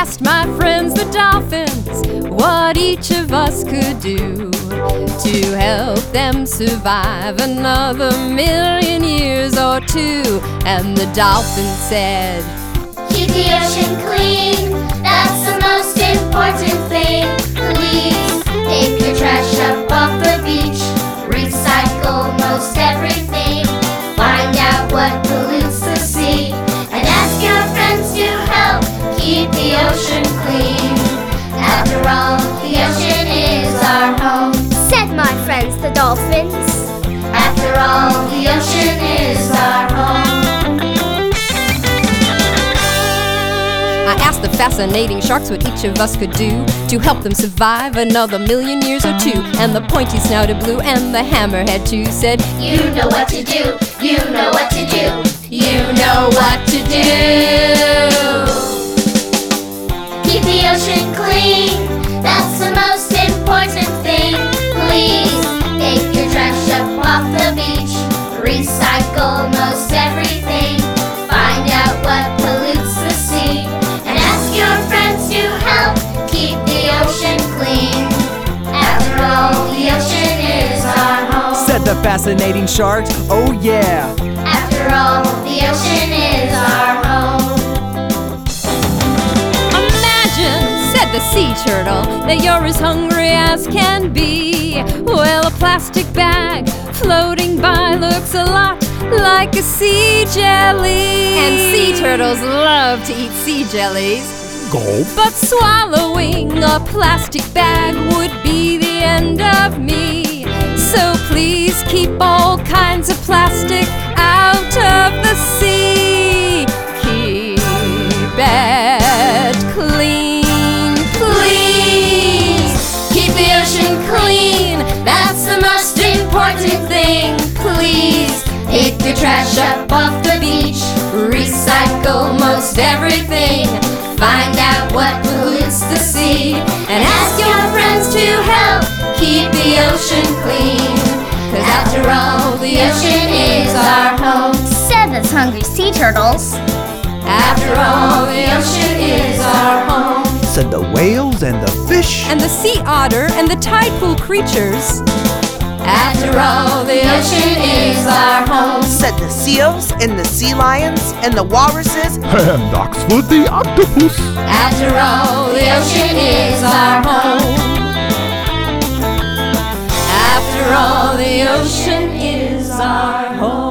asked my friends the dolphins what each of us could do to help them survive another million years or two. And the dolphin said, keep the ocean clean, that's the most important thing. Please take your trash up off the beach, recycle most everything, find out what pollutes the sea, and ask your friends to help keep the ocean clean. After all, the ocean is our home, said my friends the dolphins. After all, the ocean is our home. I asked the fascinating sharks what each of us could do to help them survive another million years or two. And the pointy-snouted blue and the hammerhead too said, you know what to do, you know what to do, you know what to do. Keep the ocean clean, that's the most important thing. Please take your trash up off the beach, recycle most everything, find out what pollutes the sea, and ask your friends to help keep the ocean clean. After all, the ocean is our home, said the fascinating sharks. Oh yeah. After all, the ocean is our home. Said the sea turtle, that you're as hungry as can be. Well, a plastic bag floating by looks a lot like a sea jelly. And sea turtles love to eat sea jellies. Gulp. But swallowing a plastic bag would be the end of me. So please keep all kinds of plastic out of the sea. Keep it clean. Clean, that's the most important thing. Please pick your trash up off the beach, recycle most everything, find out what pollutes the sea, and ask your friends to help keep the ocean clean. 'Cause after all, the ocean is our home, said the hungry sea turtles. After all, the ocean is our home, said the whales and the fish and the sea otter and the tide pool creatures. After all, the ocean is our home, said the seals and the sea lions and the walruses and Oxford the octopus. After all, the ocean is our home, After all, the ocean is our home.